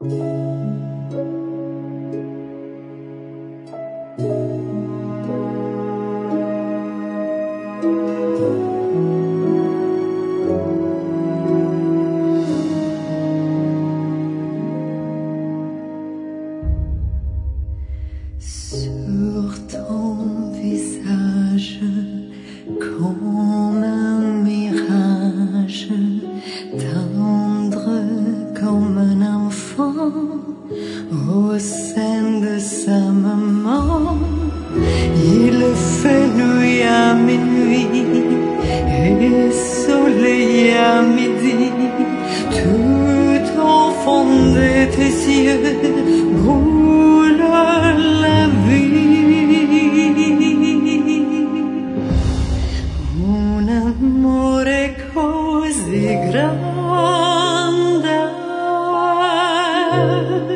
Sur ton visage, comme un mirage, tendre comme un enfant, au sein de sa maman, il fait nuit à minuit et soleil à midi, tout au fond de tes yeux brûle la vie. Un amore così grande